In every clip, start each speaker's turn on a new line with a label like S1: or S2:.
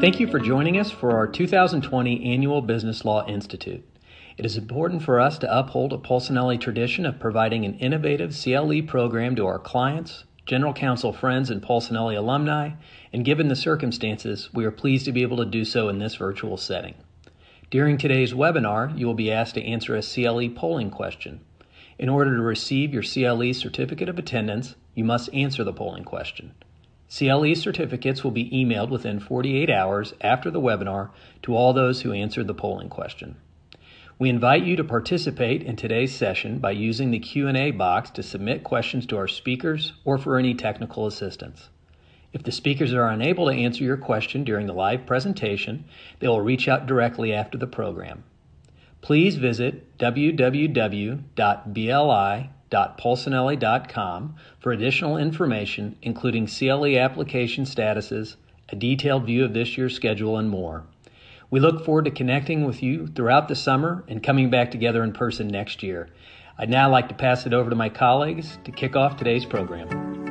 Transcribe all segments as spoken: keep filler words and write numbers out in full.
S1: Thank you for joining us for our two thousand twenty Annual Business Law Institute. It is important for us to uphold a Polsinelli tradition of providing an innovative C L E program to our clients, General Counsel friends, and Polsinelli alumni, and given the circumstances, we are pleased to be able to do so in this virtual setting. During today's webinar, you will be asked to answer a C L E polling question. In order to receive your C L E Certificate of Attendance, you must answer the polling question. C L E certificates will be emailed within forty-eight hours after the webinar to all those who answered the polling question. We invite you to participate in today's session by using the Q and A box to submit questions to our speakers or for any technical assistance. If the speakers are unable to answer your question during the live presentation, they will reach out directly after the program. Please visit w w w dot b l i dot polsinelli dot com for additional information, including C L E application statuses, a detailed view of this year's schedule, and more. We look forward to connecting with you throughout the summer and coming back together in person next year. I'd now like to pass it over to my colleagues to kick off today's program.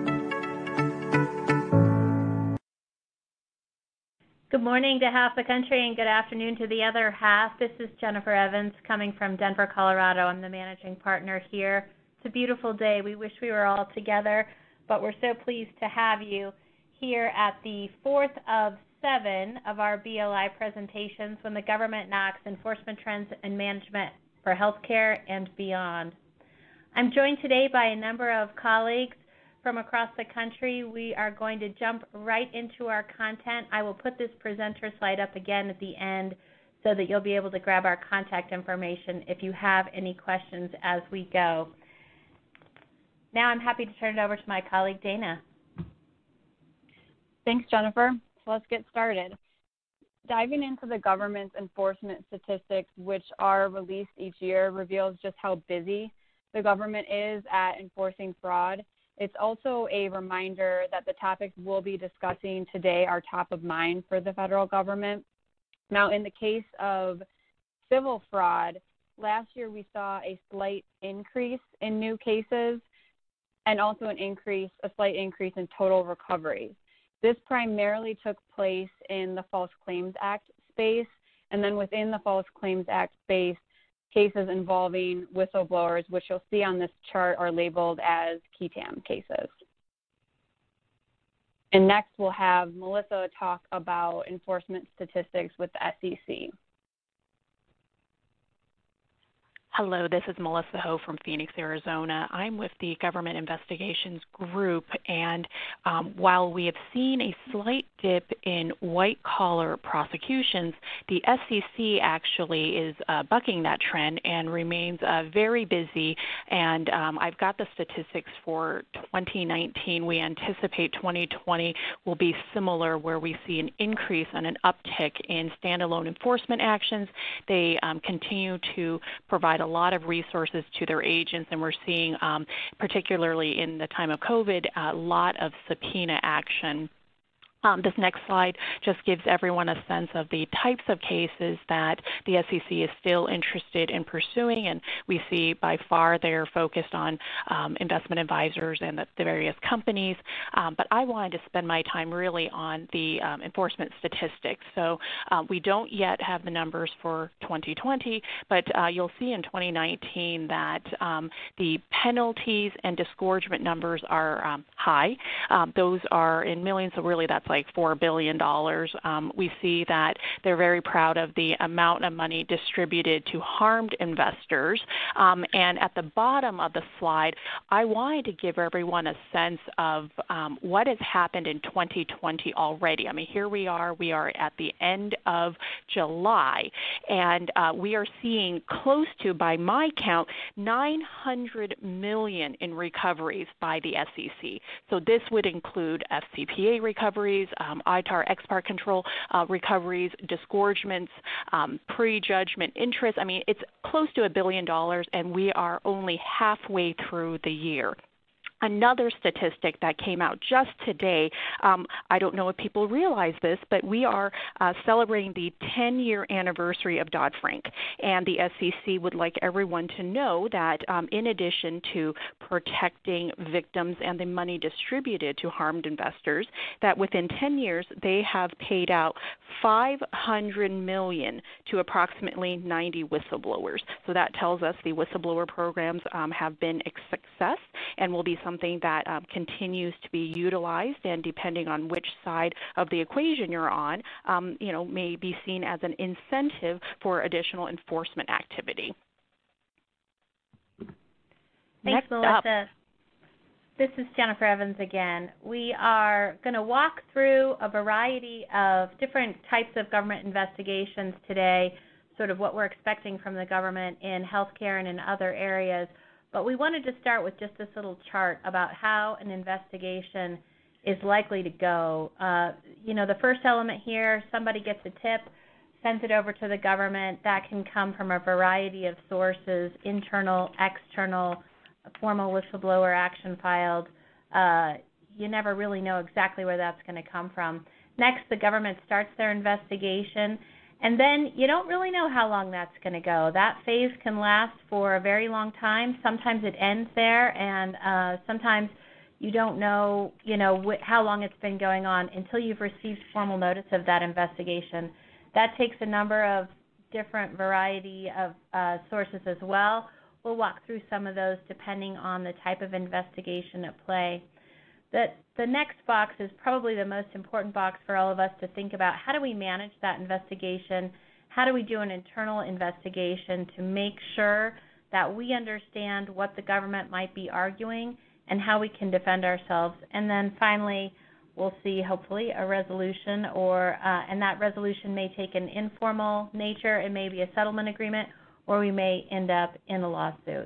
S2: Good morning to half the country and good afternoon to the other half. This is Jennifer Evans coming from Denver, Colorado. I'm the managing partner here. It's a beautiful day. We wish we were all together, but we're so pleased to have you here at the fourth of seven of our B L I presentations, When the Government Knocks, Enforcement Trends and Management for Healthcare and Beyond. I'm joined today by a number of colleagues from across the country. We are going to jump right into our content. I will put this presenter slide up again at the end so that you'll be able to grab our contact information if you have any questions as we go. Now I'm happy to turn it over to my colleague, Dana.
S3: Thanks, Jennifer. So let's get started. Diving into the government's enforcement statistics, which are released each year, reveals just how busy the government is at enforcing fraud. It's also a reminder that the topics we'll be discussing today are top of mind for the federal government. Now, in the case of civil fraud, last year we saw a slight increase in new cases and also an increase, a slight increase in total recoveries. This primarily took place in the False Claims Act space, and then within the False Claims Act space, cases involving whistleblowers, which you'll see on this chart, are labeled as K E T A M cases. And next we'll have Melissa talk about enforcement statistics with the S E C.
S4: Hello, this is Melissa Ho from Phoenix, Arizona. I'm with the Government Investigations Group, and um, while we have seen a slight dip in white-collar prosecutions, the S E C actually is uh, bucking that trend and remains uh, very busy, and um, I've got the statistics for twenty nineteen. We anticipate twenty twenty will be similar, where we see an increase and an uptick in standalone enforcement actions. They um, continue to provide a lot of resources to their agents, and we're seeing, um, particularly in the time of COVID, a lot of subpoena action. Um, this next slide just gives everyone a sense of the types of cases that the S E C is still interested in pursuing, and we see by far they're focused on um, investment advisors and the, the various companies, um, but I wanted to spend my time really on the um, enforcement statistics. So uh, we don't yet have the numbers for twenty twenty, but uh, you'll see in twenty nineteen that um, the penalties and disgorgement numbers are um, high. Um, those are in millions, so really that's like four billion dollars. Um, we see that they're very proud of the amount of money distributed to harmed investors. Um, and at the bottom of the slide, I wanted to give everyone a sense of um, what has happened in twenty twenty already. I mean, here we are. We are at the end of July, and uh, we are seeing close to, by my count, nine hundred million dollars in recoveries by the S E C. So this would include F C P A recoveries, um, I T A R, ex parte control uh, recoveries, disgorgements, um, prejudgment interest. I mean, it's close to a billion dollars, and we are only halfway through the year. Another statistic that came out just today, um, I don't know if people realize this, but we are uh, celebrating the ten-year anniversary of Dodd-Frank, and the S E C would like everyone to know that um, in addition to protecting victims and the money distributed to harmed investors, that within ten years they have paid out five hundred million dollars to approximately ninety whistleblowers. So that tells us the whistleblower programs um, have been a success and will be something something that um, continues to be utilized, and depending on which side of the equation you're on, um, you know, may be seen as an incentive for additional enforcement activity.
S2: Thanks,
S4: Next
S2: Melissa.
S4: Up.
S2: This is Jennifer Evans again. We are going to walk through a variety of different types of government investigations today, sort of what we're expecting from the government in healthcare and in other areas. But we wanted to start with just this little chart about how an investigation is likely to go. Uh, you know, the first element here, somebody gets a tip, sends it over to the government. That can come from a variety of sources, internal, external, formal whistleblower action filed. Uh, you never really know exactly where that's going to come from. Next, the government starts their investigation. And then you don't really know how long that's going to go. That phase can last for a very long time. Sometimes it ends there, and uh, sometimes you don't know, you know, wh- how long it's been going on until you've received formal notice of that investigation. That takes a number of different variety of uh, sources as well. We'll walk through some of those depending on the type of investigation at play. The, the next box is probably the most important box for all of us to think about. How do we manage that investigation? How do we do an internal investigation to make sure that we understand what the government might be arguing and how we can defend ourselves? And then finally, we'll see hopefully a resolution, or uh, and that resolution may take an informal nature. It may be a settlement agreement, or we may end up in a lawsuit.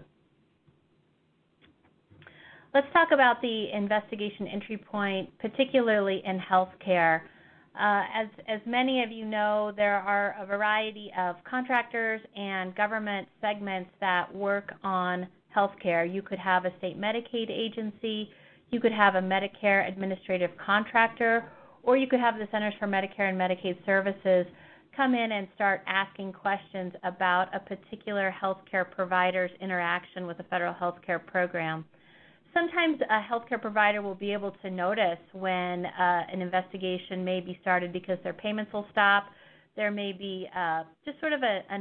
S2: Let's talk about the investigation entry point, particularly in healthcare. Uh, as, as many of you know, there are a variety of contractors and government segments that work on healthcare. You could have a state Medicaid agency, you could have a Medicare administrative contractor, or you could have the Centers for Medicare and Medicaid Services come in and start asking questions about a particular healthcare provider's interaction with a federal healthcare program. Sometimes a healthcare provider will be able to notice when uh, an investigation may be started because their payments will stop. There may be uh, just sort of a, an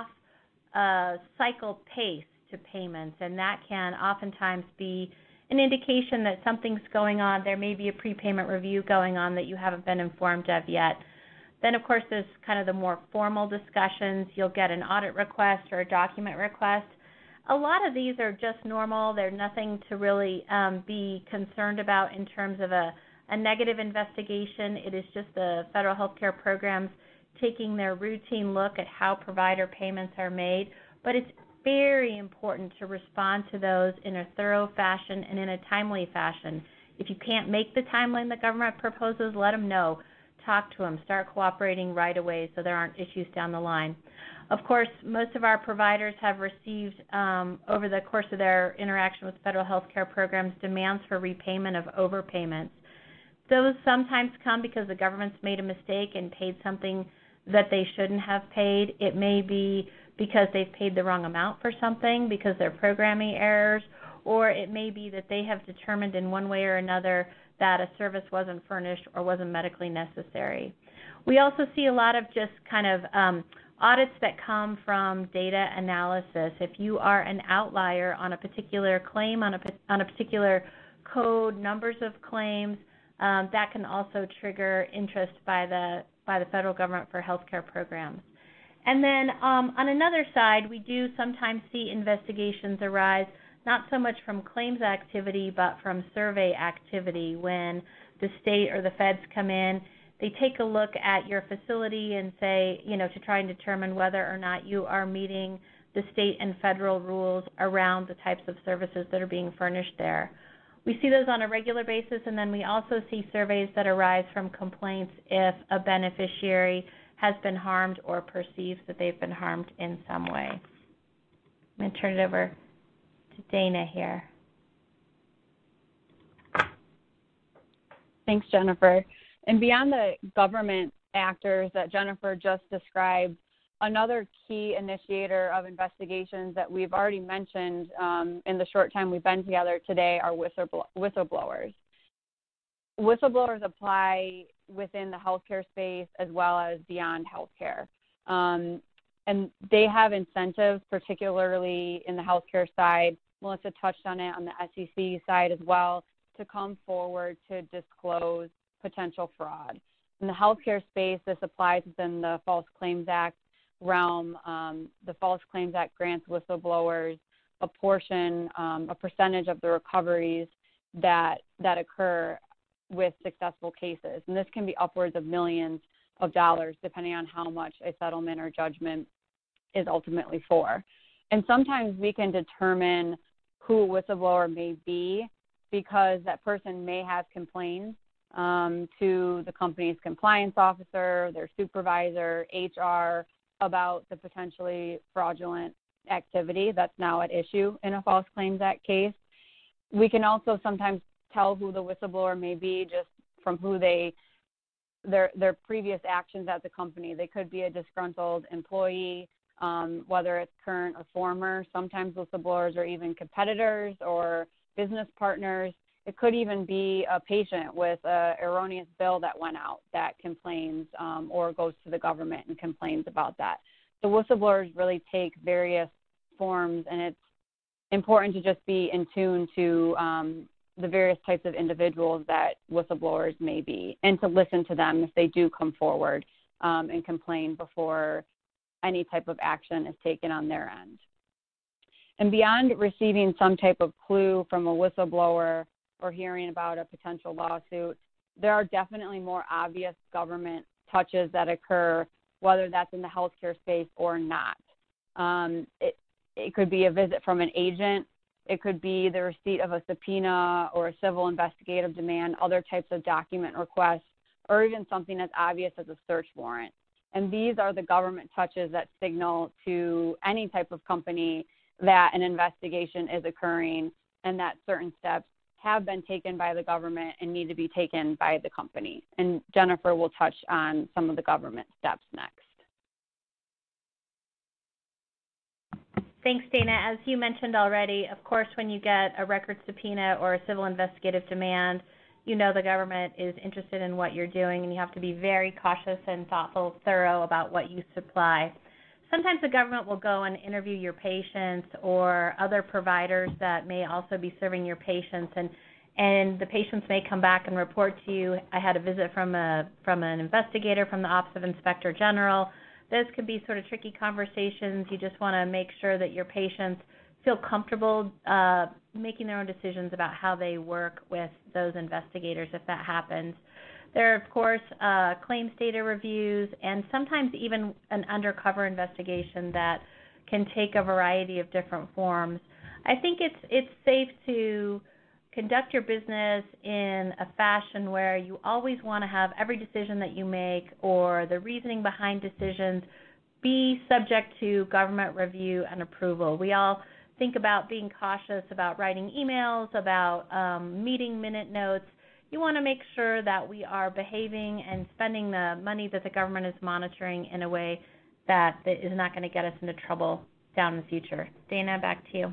S2: off-cycle uh, pace to payments, and that can oftentimes be an indication that something's going on. There may be a prepayment review going on that you haven't been informed of yet. Then, of course, there's kind of the more formal discussions. You'll get an audit request or a document request. A lot of these are just normal. They're nothing to really um, be concerned about in terms of a, a negative investigation. It is just the federal health care programs taking their routine look at how provider payments are made. But it's very important to respond to those in a thorough fashion and in a timely fashion. If you can't make the timeline the government proposes, let them know. Talk to them. Start cooperating right away so there aren't issues down the line. Of course, most of our providers have received, um, over the course of their interaction with federal health care programs, demands for repayment of overpayments. Those sometimes come because the government's made a mistake and paid something that they shouldn't have paid. It may be because they've paid the wrong amount for something because they're programming errors, or it may be that they have determined in one way or another that a service wasn't furnished or wasn't medically necessary. We also see a lot of just kind of um, audits that come from data analysis. If you are an outlier on a particular claim, on a, on a particular code, numbers of claims, um, that can also trigger interest by the, by the federal government for healthcare programs. And then um, on another side, we do sometimes see investigations arise not so much from claims activity, but from survey activity. When the state or the feds come in, they take a look at your facility and say, you know, to try and determine whether or not you are meeting the state and federal rules around the types of services that are being furnished there. We see those on a regular basis, and then we also see surveys that arise from complaints if a beneficiary has been harmed or perceives that they've been harmed in some way. I'm going to turn it over to Dana here.
S3: Thanks, Jennifer. And beyond the government actors that Jennifer just described, another key initiator of investigations that we've already mentioned um, in the short time we've been together today are whistleblow- whistleblowers. Whistleblowers apply within the healthcare space as well as beyond healthcare. Um, and they have incentives, particularly in the healthcare side. Melissa touched on it on the S E C side as well, to come forward to disclose potential fraud. In the healthcare space, this applies within the False Claims Act realm. Um, the False Claims Act grants whistleblowers a portion, um, a percentage of the recoveries that that occur with successful cases. And this can be upwards of millions of dollars, depending on how much a settlement or judgment is ultimately for. And sometimes we can determine who a whistleblower may be because that person may have complained um, to the company's compliance officer, their supervisor, H R, about the potentially fraudulent activity that's now at issue in a False Claims Act case. We can also sometimes tell who the whistleblower may be just from who they, their their previous actions at the company. They could be a disgruntled employee, um, whether it's current or former. Sometimes whistleblowers are even competitors or business partners. It could even be a patient with an erroneous bill that went out that complains um, or goes to the government and complains about that. So whistleblowers really take various forms, and it's important to just be in tune to um, the various types of individuals that whistleblowers may be, and to listen to them if they do come forward um, and complain before any type of action is taken on their end. And beyond receiving some type of clue from a whistleblower or hearing about a potential lawsuit, there are definitely more obvious government touches that occur, whether that's in the healthcare space or not. Um, it, it could be a visit from an agent. It could be the receipt of a subpoena or a civil investigative demand, other types of document requests, or even something as obvious as a search warrant. And these are the government touches that signal to any type of company that an investigation is occurring and that certain steps have been taken by the government and need to be taken by the company. And Jennifer will touch on some of the government steps next.
S2: Thanks, Dana. As you mentioned already, of course, when you get a record subpoena or a civil investigative demand, you know the government is interested in what you're doing, and you have to be very cautious and thoughtful, thorough about what you supply. Sometimes the government will go and interview your patients or other providers that may also be serving your patients, and and the patients may come back and report to you, I had a visit from a from an investigator from the Office of Inspector General. Those could be sort of tricky conversations. You just want to make sure that your patients feel comfortable uh, making their own decisions about how they work with those investigators if that happens. There are, of course, uh, claims data reviews and sometimes even an undercover investigation that can take a variety of different forms. I think it's it's safe to conduct your business in a fashion where you always want to have every decision that you make or the reasoning behind decisions be subject to government review and approval. We all think about being cautious about writing emails, about um, meeting minute notes. You want to make sure that we are behaving and spending the money that the government is monitoring in a way that is not going to get us into trouble down in the future. Dana, back to you.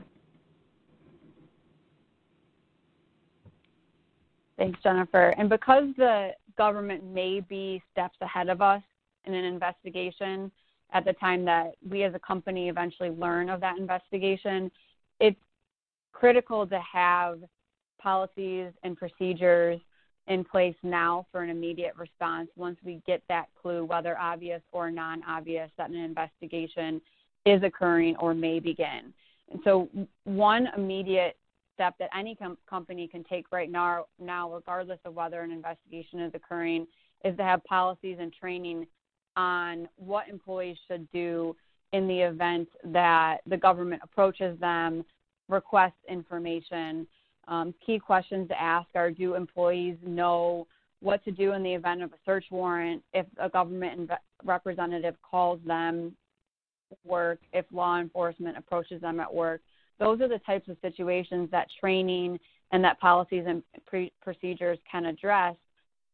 S3: Thanks, Jennifer. And because the government may be steps ahead of us in an investigation at the time that we as a company eventually learn of that investigation, it's critical to have policies and procedures in place now for an immediate response once we get that clue, whether obvious or non-obvious, that an investigation is occurring or may begin. And so one immediate step that any com- company can take right now, now, regardless of whether an investigation is occurring, is to have policies and training on what employees should do in the event that the government approaches them, requests information. Um, key questions to ask are, do employees know what to do in the event of a search warrant, if a government inv- representative calls them at work, if law enforcement approaches them at work? Those are the types of situations that training and that policies and pre- procedures can address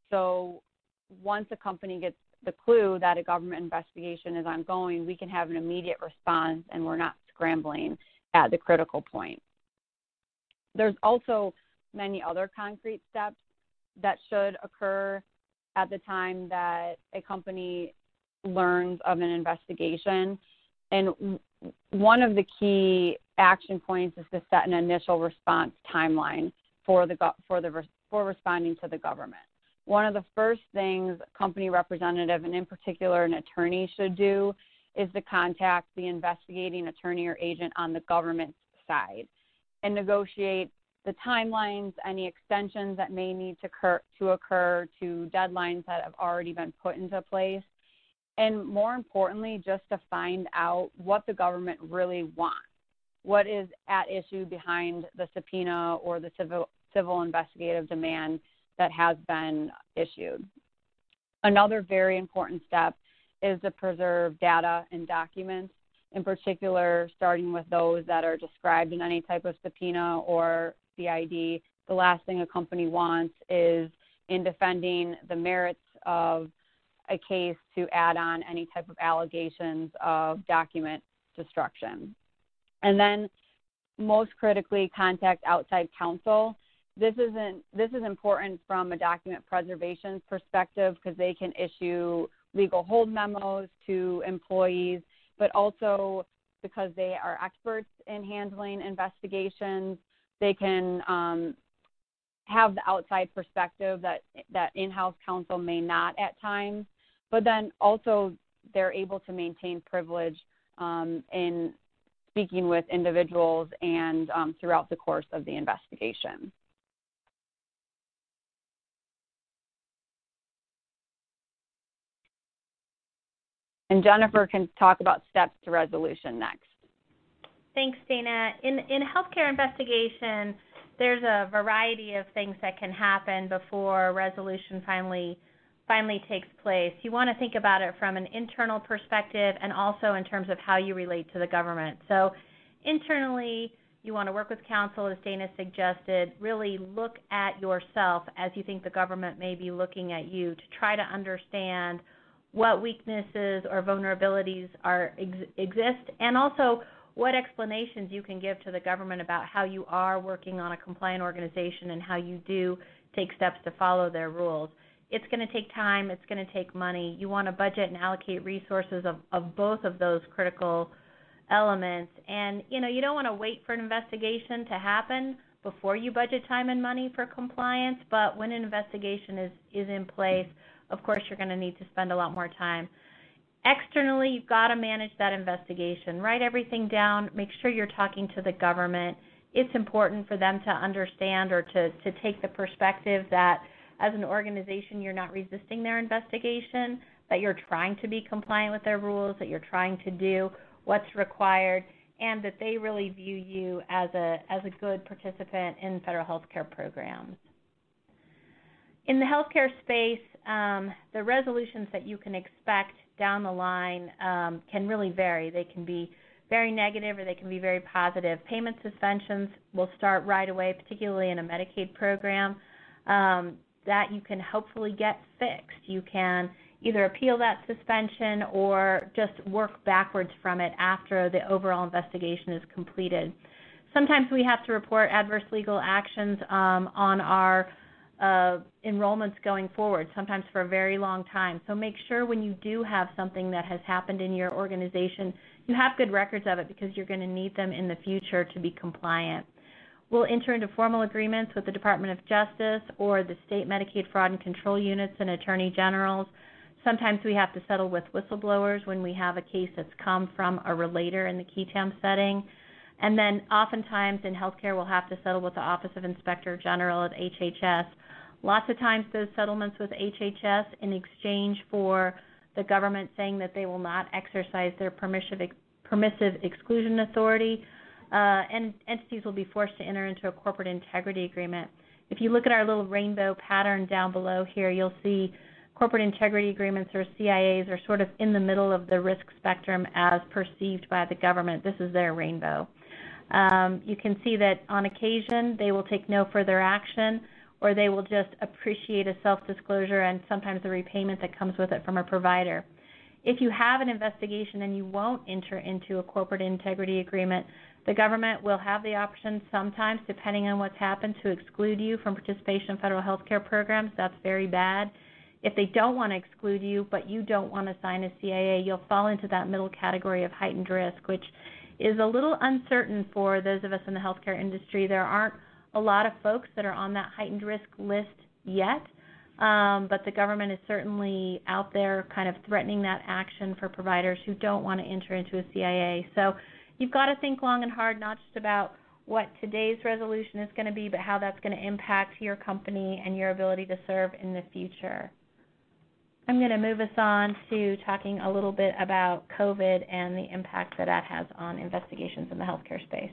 S3: So once a company gets the clue that a government investigation is ongoing, we can have an immediate response and we're not scrambling at the critical point. There's also many other concrete steps that should occur at the time that a company learns of an investigation. And one of the key action points is to set an initial response timeline for the for the for responding to the government. One of the first things a company representative, and in particular an attorney, should do is to contact the investigating attorney or agent on the government side and negotiate the timelines, any extensions that may need to occur, to occur to deadlines that have already been put into place, and more importantly, just to find out what the government really wants, what is at issue behind the subpoena or the civil, civil investigative demand that has been issued. Another very important step is to preserve data and documents, in particular starting with those that are described in any type of subpoena or C I D. The last thing a company wants is, in defending the merits of a case, to add on any type of allegations of document destruction. And then most critically, contact outside counsel. This isn't this is important from a document preservation perspective because they can issue legal hold memos to employees, but also because they are experts in handling investigations, they can um, have the outside perspective that that in-house counsel may not at times, but then also they're able to maintain privilege um, in speaking with individuals and um, throughout the course of the investigation. And Jennifer can talk about steps to resolution next.
S2: Thanks, Dana. In in healthcare investigation, there's a variety of things that can happen before resolution finally finally takes place. You want to think about it from an internal perspective and also in terms of how you relate to the government. So internally, you want to work with counsel, as Dana suggested, really look at yourself as you think the government may be looking at you to try to understand what weaknesses or vulnerabilities are ex- exist, and also what explanations you can give to the government about how you are working on a compliant organization and how you do take steps to follow their rules. It's going to take time. It's going to take money. You want to budget and allocate resources of, of both of those critical elements. And, you know, you don't want to wait for an investigation to happen before you budget time and money for compliance, but when an investigation is, is in place, of course, you're going to need to spend a lot more time. Externally, you've got to manage that investigation. Write everything down. Make sure you're talking to the government. It's important for them to understand or to, to take the perspective that as an organization, you're not resisting their investigation, that you're trying to be compliant with their rules, that you're trying to do what's required, and that they really view you as a, as a good participant in federal health care programs. In the healthcare space, um, the resolutions that you can expect down the line um, can really vary. They can be very negative or they can be very positive. Payment suspensions will start right away, particularly in a Medicaid program, um, that you can hopefully get fixed. You can either appeal that suspension or just work backwards from it after the overall investigation is completed. Sometimes we have to report adverse legal actions um, on our Uh, enrollments going forward, sometimes for a very long time. So make sure when you do have something that has happened in your organization, you have good records of it because you're going to need them in the future to be compliant. We'll enter into formal agreements with the Department of Justice or the state Medicaid fraud and control units and attorney generals. Sometimes we have to settle with whistleblowers when we have a case that's come from a relator in the K T A M setting. And then oftentimes in healthcare, we'll have to settle with the Office of Inspector General at H H S. Lots of times those settlements with H H S in exchange for the government saying that they will not exercise their permissive, permissive exclusion authority, uh, and entities will be forced to enter into a corporate integrity agreement. If you look at our little rainbow pattern down below here, you'll see corporate integrity agreements, or C I As, are sort of in the middle of the risk spectrum as perceived by the government. This is their rainbow. Um, you can see that on occasion they will take no further action, or they will just appreciate a self-disclosure and sometimes the repayment that comes with it from a provider. If you have an investigation and you won't enter into a corporate integrity agreement, the government will have the option sometimes, depending on what's happened, to exclude you from participation in federal health care programs. That's very bad. If they don't want to exclude you, but you don't want to sign a C I A, you'll fall into that middle category of heightened risk, which is a little uncertain for those of us in the healthcare industry. There aren't a lot of folks that are on that heightened risk list yet, um, but the government is certainly out there kind of threatening that action for providers who don't want to enter into a C I A. So you've got to think long and hard, not just about what today's resolution is going to be, but how that's going to impact your company and your ability to serve in the future. I'm going to move us on to talking a little bit about COVID and the impact that that has on investigations in the healthcare space.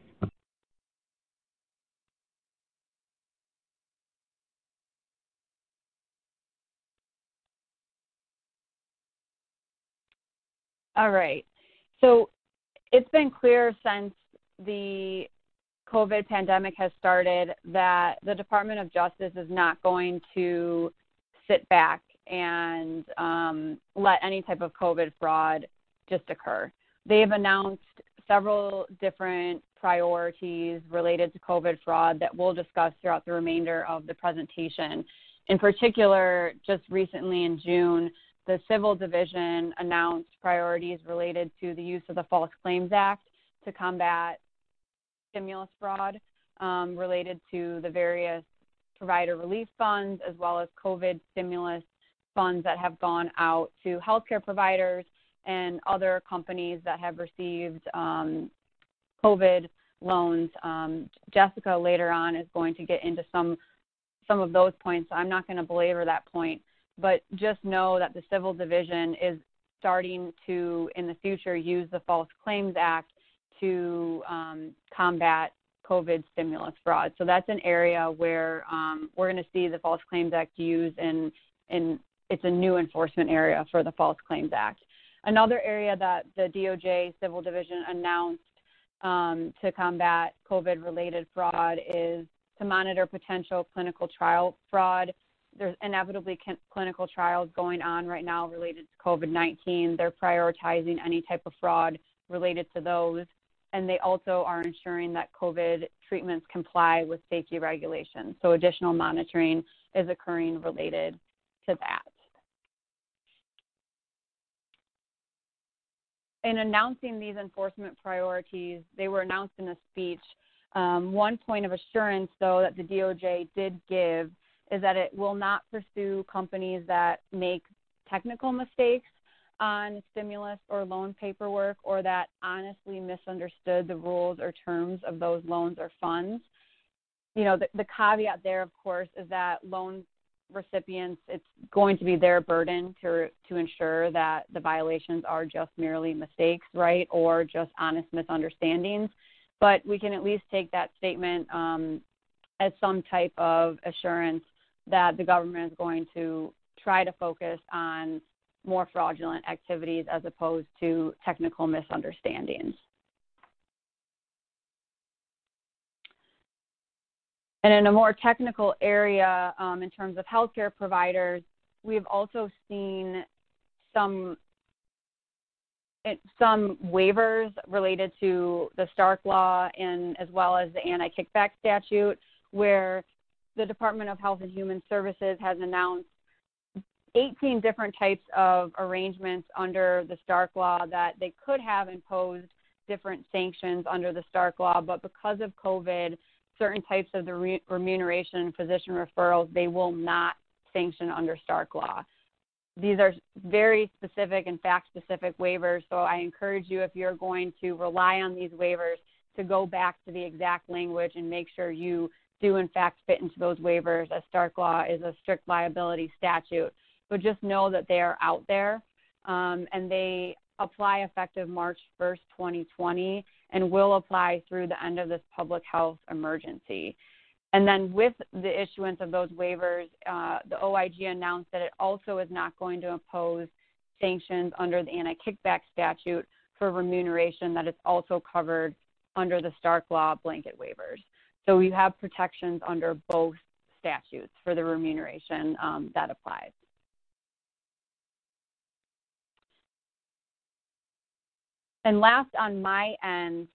S3: All right. So it's been clear since the COVID pandemic has started that the Department of Justice is not going to sit back and um, let any type of COVID fraud just occur. They've announced several different priorities related to COVID fraud that we'll discuss throughout the remainder of the presentation. In particular, just recently in June, the Civil Division announced priorities related to the use of the False Claims Act to combat stimulus fraud um, related to the various provider relief funds as well as COVID stimulus funds that have gone out to healthcare providers and other companies that have received um, COVID loans. Um, Jessica later on is going to get into some some of those points. So I'm not going to belabor that point, but just know that the Civil Division is starting to, in the future, use the False Claims Act to um, combat COVID stimulus fraud. So that's an area where um, we're going to see the False Claims Act used in in it's a new enforcement area for the False Claims Act. Another area that the D O J Civil Division announced um, to combat COVID-related fraud is to monitor potential clinical trial fraud. There's inevitably clinical trials going on right now related to COVID nineteen. They're prioritizing any type of fraud related to those, and they also are ensuring that COVID treatments comply with safety regulations. So additional monitoring is occurring related to that. In announcing these enforcement priorities, they were announced in a speech. Um, one point of assurance, though, that the D O J did give is that it will not pursue companies that make technical mistakes on stimulus or loan paperwork or that honestly misunderstood the rules or terms of those loans or funds. You know, the, the caveat there, of course, is that loan recipients, it's going to be their burden to to ensure that the violations are just merely mistakes, right, or just honest misunderstandings. But we can at least take that statement um, as some type of assurance that the government is going to try to focus on more fraudulent activities as opposed to technical misunderstandings. And in a more technical area, um, in terms of healthcare providers, we've also seen some some waivers related to the Stark Law and as well as the anti-kickback statute, where the Department of Health and Human Services has announced eighteen different types of arrangements under the Stark Law that they could have imposed different sanctions under the Stark Law, but because of COVID, certain types of the re- remuneration and physician referrals, they will not sanction under Stark Law. These are very specific and fact-specific waivers, so I encourage you, if you're going to rely on these waivers, to go back to the exact language and make sure you do, in fact, fit into those waivers, as Stark Law is a strict liability statute. But just know that they are out there, um, and they apply effective March first, twenty twenty, and will apply through the end of this public health emergency. And then with the issuance of those waivers, uh, the O I G announced that it also is not going to impose sanctions under the anti-kickback statute for remuneration that is also covered under the Stark Law blanket waivers. So we have protections under both statutes for the remuneration um, that applies. And last on my end,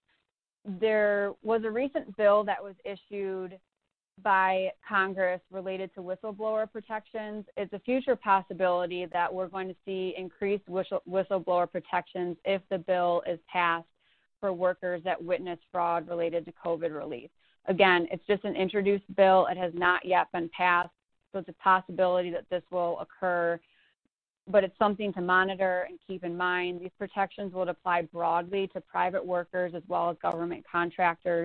S3: there was a recent bill that was issued by Congress related to whistleblower protections. It's a future possibility that we're going to see increased whistle- whistleblower protections if the bill is passed for workers that witness fraud related to COVID relief. Again, it's just an introduced bill. It has not yet been passed, so it's a possibility that this will occur, but it's something to monitor and keep in mind. These protections will apply broadly to private workers as well as government contractors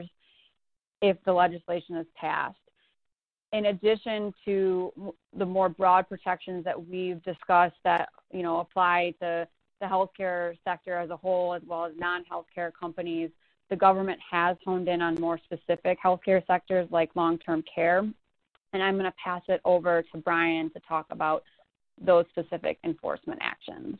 S3: if the legislation is passed. In addition to the more broad protections that we've discussed that, you know, apply to the healthcare sector as a whole as well as non-healthcare companies, the government has honed in on more specific healthcare sectors like long-term care. And I'm going to pass it over to Brian to talk about those specific enforcement actions.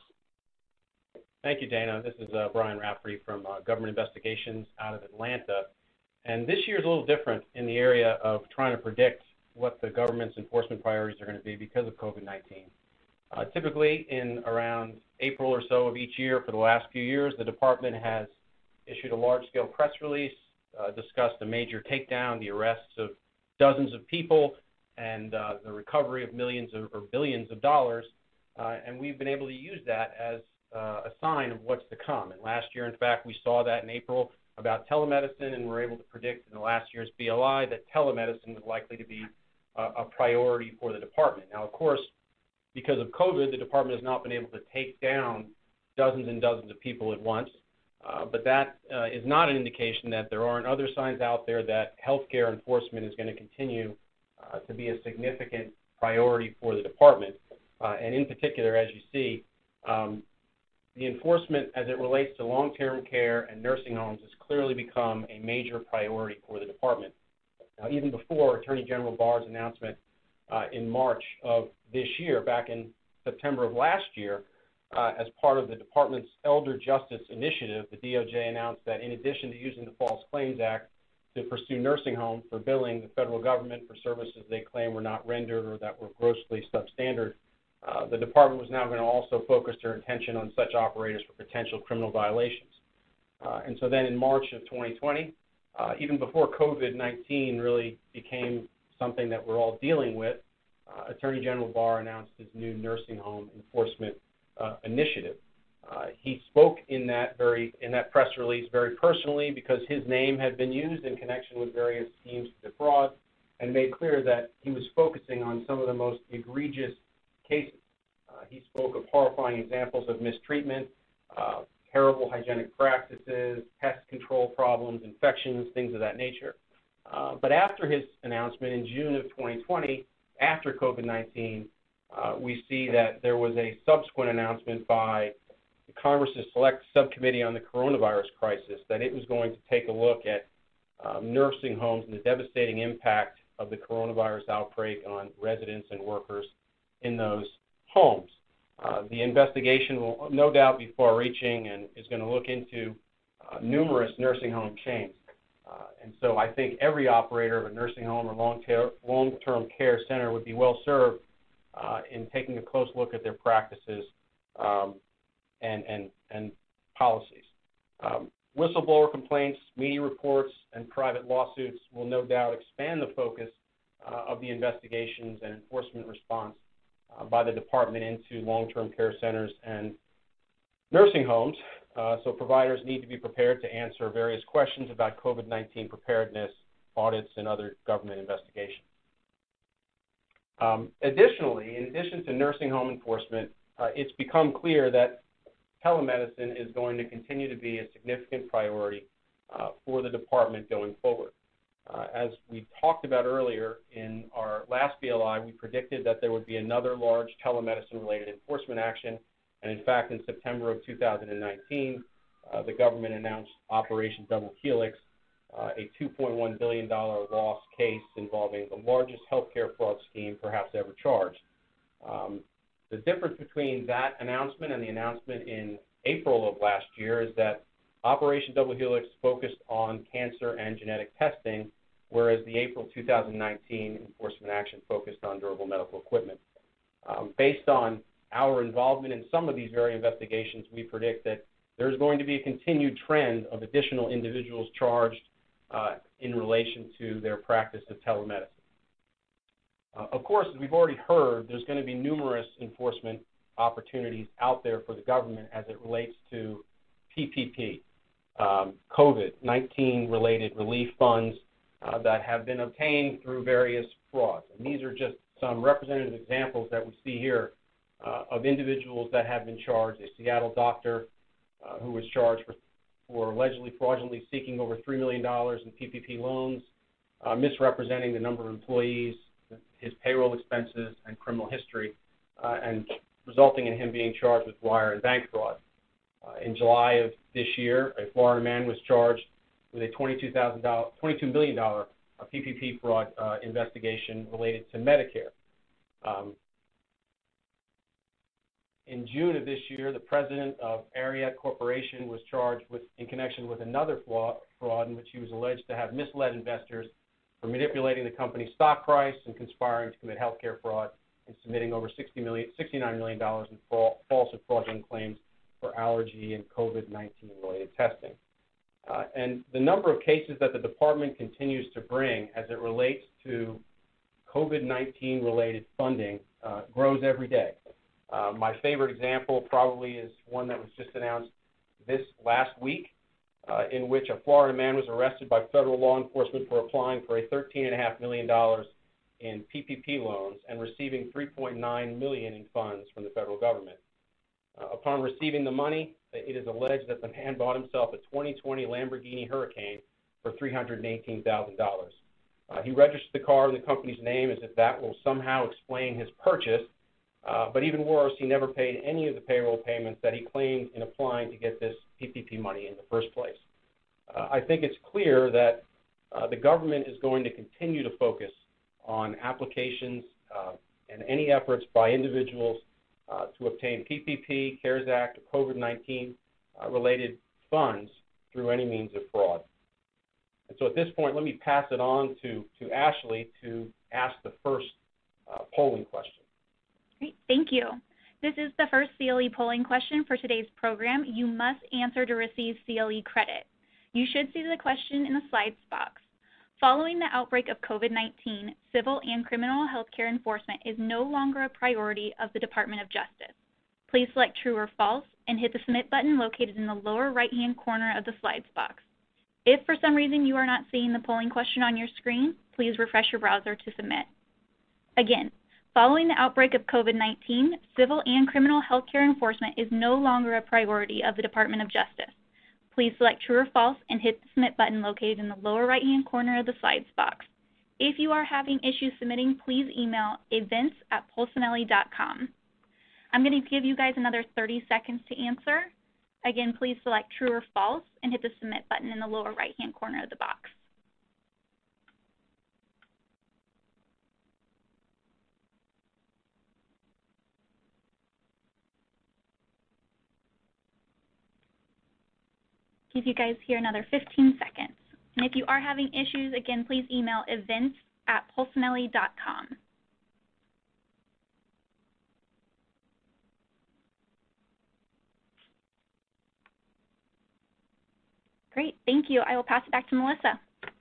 S5: Thank you, Dana. This is uh, Brian Rafferty from uh, Government Investigations out of Atlanta. And this year is a little different in the area of trying to predict what the government's enforcement priorities are going to be because of COVID nineteen. Uh, typically, in around April or so of each year for the last few years, the department has issued a large-scale press release, uh, discussed a major takedown, the arrests of dozens of people, and uh, the recovery of millions of, or billions of dollars, uh, and we've been able to use that as uh, a sign of what's to come. And last year, in fact, we saw that in April about telemedicine, and we're able to predict in the last year's B L I that telemedicine was likely to be uh, a priority for the department. Now, of course, because of COVID, the department has not been able to take down dozens and dozens of people at once, uh, but that uh, is not an indication that there aren't other signs out there that healthcare enforcement is going to continue Uh, to be a significant priority for the department. Uh, and in particular, as you see, um, the enforcement as it relates to long-term care and nursing homes has clearly become a major priority for the department. Now, even before Attorney General Barr's announcement uh, in March of this year, back in September of last year, uh, as part of the department's Elder Justice Initiative, the D O J announced that in addition to using the False Claims Act to pursue nursing homes for billing the federal government for services they claim were not rendered or that were grossly substandard, uh, the department was now going to also focus their attention on such operators for potential criminal violations. Uh, and so then in March of twenty twenty, uh, even before COVID nineteen really became something that we're all dealing with, uh, Attorney General Barr announced his new nursing home enforcement uh, initiative. Uh, he spoke in that very in that press release very personally because his name had been used in connection with various schemes to defraud, and made clear that he was focusing on some of the most egregious cases. Uh, he spoke of horrifying examples of mistreatment, uh, terrible hygienic practices, pest control problems, infections, things of that nature. Uh, but after his announcement in June of twenty twenty, after COVID nineteen, uh, we see that there was a subsequent announcement by Congress's Select Subcommittee on the Coronavirus Crisis that it was going to take a look at um, nursing homes and the devastating impact of the coronavirus outbreak on residents and workers in those homes. Uh, the investigation will no doubt be far-reaching and is going to look into uh, numerous nursing home chains. Uh, and so I think every operator of a nursing home or long-term care center would be well served uh, in taking a close look at their practices um, And, and, and policies. Um, whistleblower complaints, media reports, and private lawsuits will no doubt expand the focus uh, of the investigations and enforcement response uh, by the department into long-term care centers and nursing homes. Uh, so providers need to be prepared to answer various questions about COVID nineteen preparedness, audits, and other government investigations. Um, additionally, in addition to nursing home enforcement, uh, it's become clear that telemedicine is going to continue to be a significant priority uh, for the department going forward. Uh, as we talked about earlier in our last B L I, we predicted that there would be another large telemedicine-related enforcement action, and in fact, in September of two thousand nineteen, uh, the government announced Operation Double Helix, uh, a two point one billion dollars loss case involving the largest healthcare fraud scheme perhaps ever charged. Um, The difference between that announcement and the announcement in April of last year is that Operation Double Helix focused on cancer and genetic testing, whereas the April two thousand nineteen enforcement action focused on durable medical equipment. Um, based on our involvement in some of these very investigations, we predict that there's going to be a continued trend of additional individuals charged uh, in relation to their practice of telemedicine. Uh, of course, as we've already heard, there's going to be numerous enforcement opportunities out there for the government as it relates to P P P, um, COVID nineteen related relief funds uh, that have been obtained through various frauds. And these are just some representative examples that we see here uh, of individuals that have been charged. A Seattle doctor uh, who was charged for, for allegedly fraudulently seeking over three million dollars in P P P loans, uh, misrepresenting the number of employees, his payroll expenses, and criminal history, uh, and resulting in him being charged with wire and bank fraud. Uh, in July of this year, a Florida man was charged with a twenty-two million dollars uh, P P P fraud uh, investigation related to Medicare. Um, in June of this year, the president of Ariat Corporation was charged with, in connection with another fraud in which he was alleged to have misled investors for manipulating the company's stock price and conspiring to commit healthcare fraud and submitting over sixty million, sixty-nine million dollars in false and fraudulent claims for allergy and COVID nineteen related testing. Uh, and the number of cases that the department continues to bring as it relates to COVID nineteen related funding uh, grows every day. Uh, my favorite example probably is one that was just announced this last week, uh, in which a Florida man was arrested by federal law enforcement for applying for a thirteen point five million dollars in P P P loans and receiving three point nine million dollars in funds from the federal government. Uh, upon receiving the money, it is alleged that the man bought himself a twenty twenty Lamborghini Hurricane for three hundred eighteen thousand dollars. Uh, he registered the car in the company's name as if that will somehow explain his purchase, uh, but even worse, he never paid any of the payroll payments that he claimed in applying to get this P P P money in the first place. Uh, I think it's clear that uh, the government is going to continue to focus on applications uh, and any efforts by individuals uh, to obtain P P P, CARES Act, or COVID nineteen uh, related funds through any means of fraud. And so at this point, let me pass it on to, to Ashley to ask the first uh, polling question.
S6: Great, thank you. This is the first C L E polling question for today's program. You must answer to receive C L E credit. You should see the question in the slides box. Following the outbreak of COVID nineteen, civil and criminal healthcare enforcement is no longer a priority of the Department of Justice. Please select true or false and hit the submit button located in the lower right-hand corner of the slides box. If for some reason you are not seeing the polling question on your screen, please refresh your browser to submit. Again, following the outbreak of COVID nineteen, civil and criminal healthcare enforcement is no longer a priority of the Department of Justice. Please select true or false and hit the submit button located in the lower right-hand corner of the slides box. If you are having issues submitting, please email events at polsinelli dot com. I'm going to give you guys another thirty seconds to answer. Again, please select true or false and hit the submit button in the lower right-hand corner of the box. Give you guys here another fifteen seconds. And if you are having issues, again, please email events at polsinelli dot com. Great, thank you. I will pass it back to Melissa.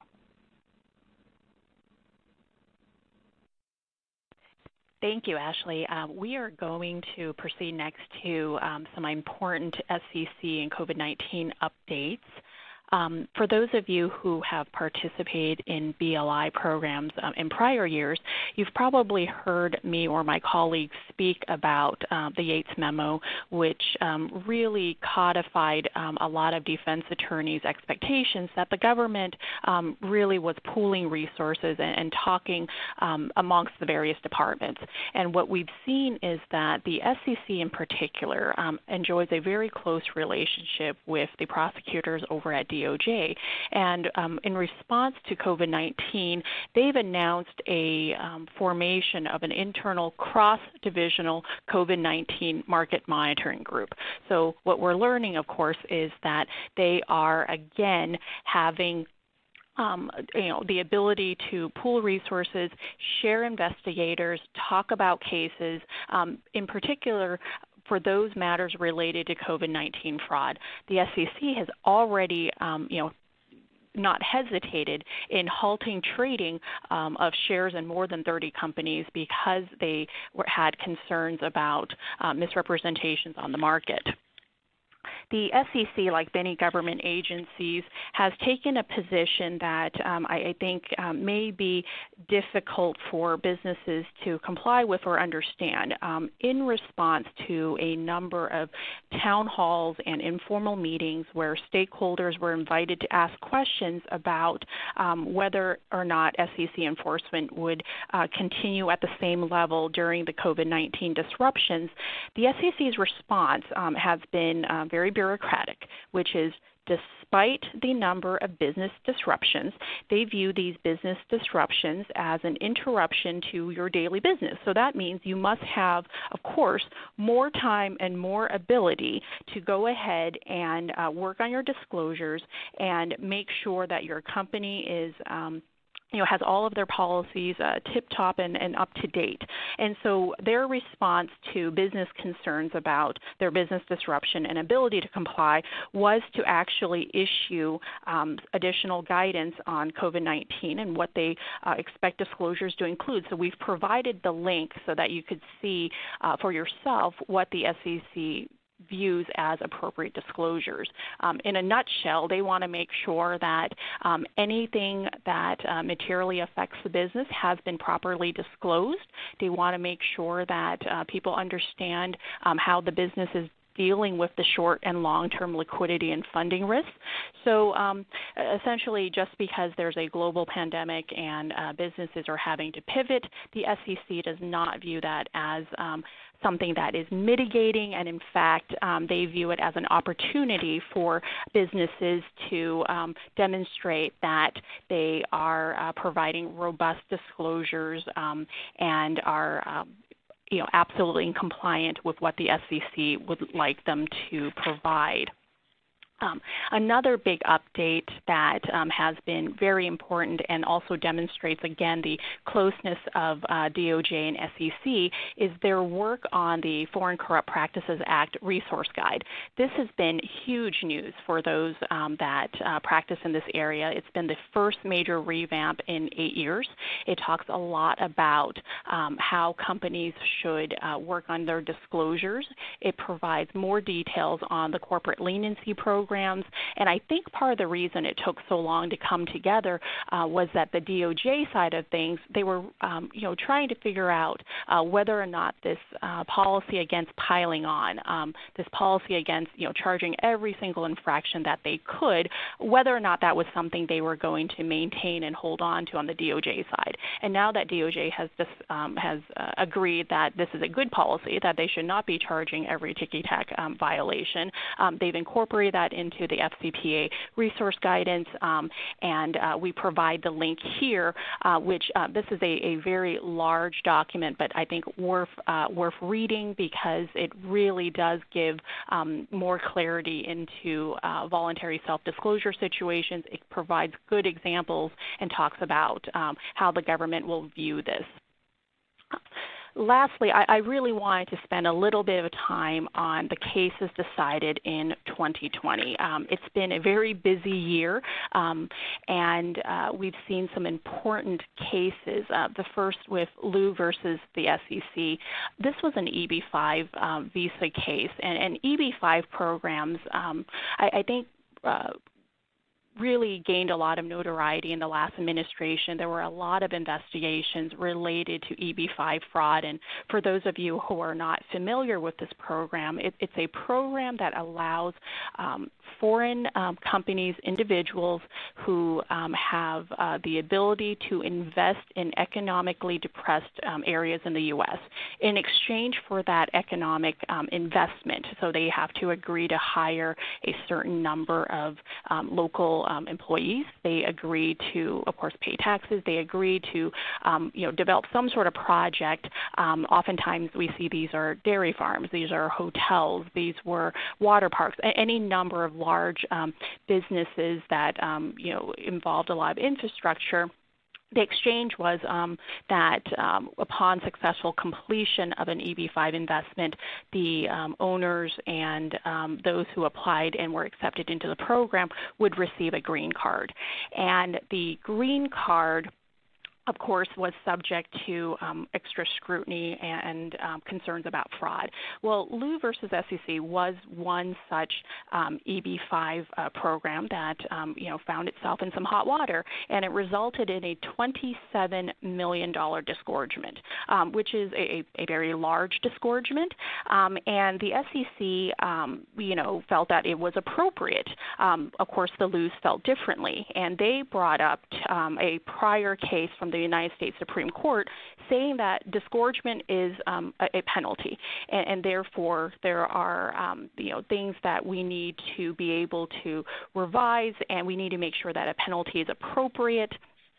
S4: Thank you, Ashley. Uh, we are going to proceed next to um, some important S C C and COVID nineteen updates. Um, for those of you who have participated in B L I programs um, in prior years, you've probably heard me or my colleagues speak about uh, the Yates Memo, which um, really codified um, a lot of defense attorneys' expectations that the government um, really was pooling resources and, and talking um, amongst the various departments. And what we've seen is that the S C C in particular um, enjoys a very close relationship with the prosecutors over at D O J. And um, in response to COVID nineteen, they've announced a um, formation of an internal cross-divisional COVID nineteen market monitoring group. So what we're learning, of course, is that they are, again, having Um, you know, the ability to pool resources, share investigators, talk about cases, um, in particular for those matters related to COVID nineteen fraud. The S E C has already, um, you know, not hesitated in halting trading um, of shares in more than thirty companies because they were, had concerns about uh, misrepresentations on the market. The S E C, like many government agencies, has taken a position that um, I, I think um, may be difficult for businesses to comply with or understand. Um, in response to a number of town halls and informal meetings where stakeholders were invited to ask questions about um, whether or not S E C enforcement would uh, continue at the same level during the COVID nineteen disruptions, the S E C's response um, has been uh, very bureaucratic, which is despite the number of business disruptions, they view these business disruptions as an interruption to your daily business. So that means you must have, of course, more time and more ability to go ahead and uh, work on your disclosures and make sure that your company is um, you know, has all of their policies uh, tip-top and, and up-to-date. And so their response to business concerns about their business disruption and ability to comply was to actually issue um, additional guidance on COVID nineteen and what they uh, expect disclosures to include. So we've provided the link so that you could see uh, for yourself what the S E C views as appropriate disclosures. Um, in a nutshell, they want to make sure that um, anything that uh, materially affects the business has been properly disclosed. They want to make sure that uh, people understand um, how the business is dealing with the short and long-term liquidity and funding risks. So um, essentially, just because there's a global pandemic and uh, businesses are having to pivot, the S E C does not view that as um, something that is mitigating, and in fact, um, they view it as an opportunity for businesses to um, demonstrate that they are uh, providing robust disclosures um, and are um, you know, absolutely compliant with what the S E C would like them to provide. Um, another big update that um, has been very important and also demonstrates, again, the closeness of uh, D O J and S E C is their work on the Foreign Corrupt Practices Act resource guide. This has been huge news for those um, that uh, practice in this area. It's been the first major revamp in eight years. It talks a lot about um, how companies should uh, work on their disclosures. It provides more details on the corporate leniency program. Programs. And I think part of the reason it took so long to come together uh, was that the D O J side of things, they were, um, you know, trying to figure out uh, whether or not this uh, policy against piling on, um, this policy against, you know, charging every single infraction that they could, whether or not that was something they were going to maintain and hold on to on the D O J side. And now that D O J has this, um, has uh, agreed that this is a good policy, that they should not be charging every ticky-tack um, violation, um, they've incorporated that into the F C P A resource guidance, um, and uh, we provide the link here, uh, which uh, this is a, a very large document, but I think worth uh, worth reading because it really does give um, more clarity into uh, voluntary self-disclosure situations. It provides good examples and talks about um, how the government will view this. Lastly, I, I really wanted to spend a little bit of time on the cases decided in twenty twenty. Um, it's been a very busy year, um, and uh, we've seen some important cases. Uh, the first with Liu versus the S E C. This was an E B five um, visa case, and, and E B five programs, um, I, I think, uh, really gained a lot of notoriety in the last administration. There were a lot of investigations related to E B five fraud, and for those of you who are not familiar with this program, it, it's a program that allows um, foreign um, companies, individuals who um, have uh, the ability to invest in economically depressed um, areas in the U S in exchange for that economic um, investment. So they have to agree to hire a certain number of um, local um, employees. They agreed to, of course, pay taxes. They agreed to, um, you know, develop some sort of project. Um, oftentimes we see these are dairy farms, these are hotels, these were water parks, any number of large um, businesses that, um, you know, involved a lot of infrastructure. The exchange was um, that um, upon successful completion of an E B five investment, the um, owners and um, those who applied and were accepted into the program would receive a green card. And the green card, of course, was subject to um, extra scrutiny and um, concerns about fraud. Well, Liu versus S E C was one such um, E B five uh, program that um, you know found itself in some hot water, and it resulted in a twenty-seven million dollars disgorgement, um, which is a, a very large disgorgement. Um, and the S E C, um, you know, felt that it was appropriate. Um, of course, the Lius felt differently, and they brought up um, a prior case from the the United States Supreme Court saying that disgorgement is um, a, a penalty, and, and therefore there are um, you know things that we need to be able to revise, and we need to make sure that a penalty is appropriate.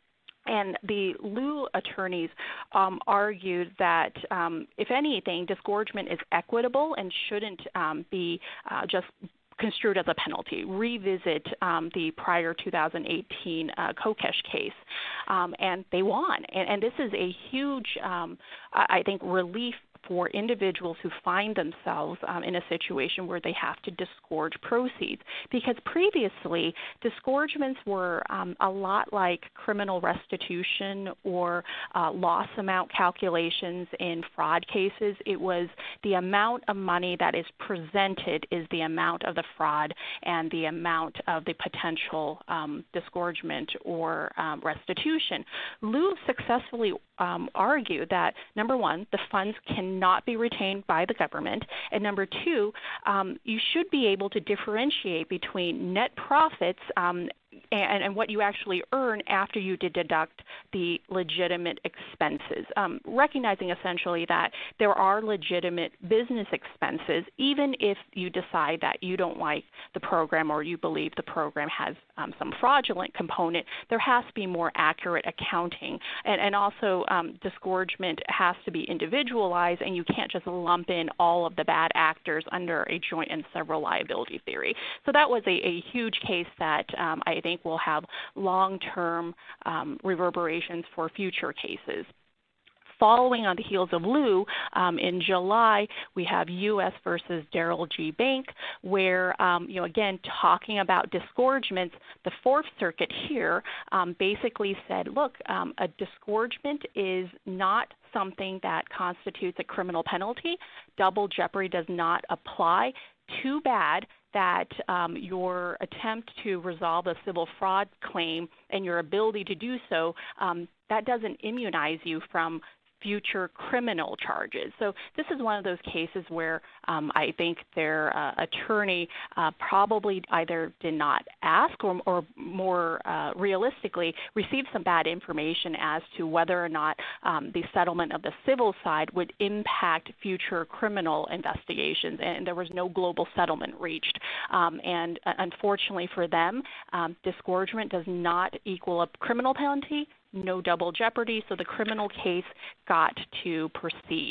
S4: And the Liu attorneys um, argued that, um, if anything, disgorgement is equitable and shouldn't um, be uh, just construed as a penalty. Revisit um, the prior two thousand eighteen uh, Kokesh case, um, and they won. And, and this is a huge, um, I think, relief for individuals who find themselves um, in a situation where they have to disgorge proceeds. Because previously, disgorgements were um, a lot like criminal restitution or uh, loss amount calculations in fraud cases. It was the amount of money that is presented is the amount of the fraud and the amount of the potential um, disgorgement or um, restitution. Liu successfully um, argued that, number one, the funds can not be retained by the government, and number two, um, you should be able to differentiate between net profits um, and, and what you actually earn after you did deduct the legitimate expenses, um, recognizing essentially that there are legitimate business expenses, even if you decide that you don't like the program or you believe the program has um, some fraudulent component. There has to be more accurate accounting, and, and also um, disgorgement has to be individualized, and you can't just lump in all of the bad actors under a joint and several liability theory. So that was a, a huge case that um, I think will have long-term um, reverberations for future cases. Following on the heels of Liu, um, in July, we have U S versus Darrell G. Bank, where, um, you know, again, talking about disgorgements, the Fourth Circuit here um, basically said, look, um, a disgorgement is not something that constitutes a criminal penalty. Double jeopardy does not apply. Too bad that um, your attempt to resolve a civil fraud claim and your ability to do so, um, that doesn't immunize you from future criminal charges. So this is one of those cases where um, I think their uh, attorney uh, probably either did not ask or, or more uh, realistically received some bad information as to whether or not um, the settlement of the civil side would impact future criminal investigations, and there was no global settlement reached. Um, and uh, unfortunately for them, um, disgorgement does not equal a criminal penalty, no double jeopardy, so the criminal case got to proceed.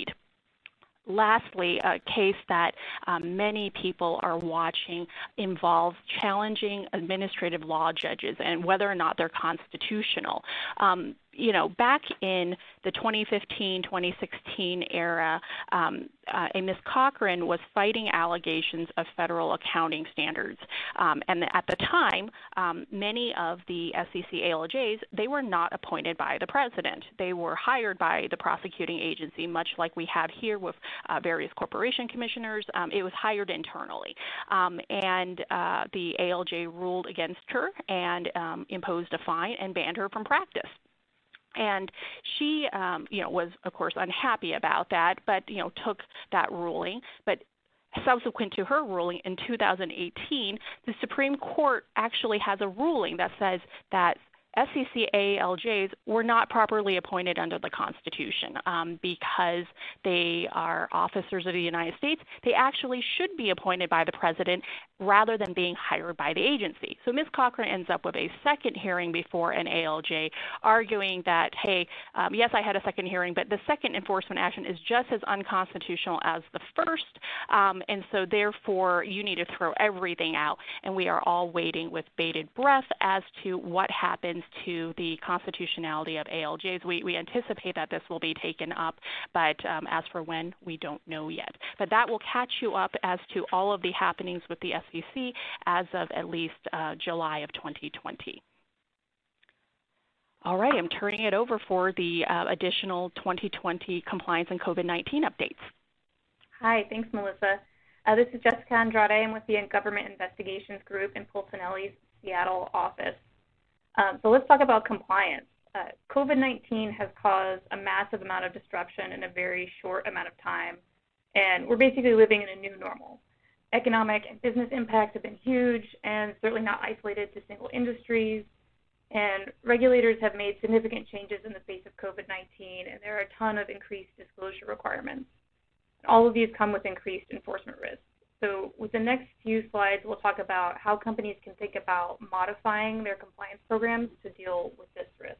S4: Lastly, a case that um, many people are watching involves challenging administrative law judges and whether or not they're constitutional. Um, you know, back in the twenty fifteen twenty sixteen era, um, uh, a Miz Cochran was fighting allegations of federal accounting standards. Um, and at the time, um, many of the S E C A L Js, they were not appointed by the president. They were hired by the prosecuting agency, much like we have here with uh, various corporation commissioners. Um, it was hired internally. Um, and uh, the A L J ruled against her and um, imposed a fine and banned her from practice. And she, um, you know, was, of course, unhappy about that, but, you know, took that ruling. But subsequent to her ruling in two thousand eighteen, the Supreme Court actually has a ruling that says that S E C A L Js were not properly appointed under the Constitution um, because they are officers of the United States. They actually should be appointed by the President rather than being hired by the agency. So Miz Cochran ends up with a second hearing before an A L J, arguing that, hey, um, yes, I had a second hearing, but the second enforcement action is just as unconstitutional as the first, um, and so therefore you need to throw everything out. And we are all waiting with bated breath as to what happens to the constitutionality of A L Js. We, we anticipate that this will be taken up, but um, as for when, we don't know yet. But that will catch you up as to all of the happenings with the S E C as of at least uh, July of twenty twenty. All right, I'm turning it over for the uh, additional twenty twenty compliance and COVID nineteen updates.
S2: Hi, thanks, Melissa. Uh, this is Jessica Andrade. I'm with the Government Investigations Group in Polsinelli's Seattle office. Um, so let's talk about compliance. Uh, COVID nineteen has caused a massive amount of disruption in a very short amount of time, and we're basically living in a new normal. Economic and business impacts have been huge and certainly not isolated to single industries, and regulators have made significant changes in the face of COVID nineteen, and there are a ton of increased disclosure requirements. All of these come with increased enforcement risks. So with the next few slides, we'll talk about how companies can think about modifying their compliance programs to deal with this risk.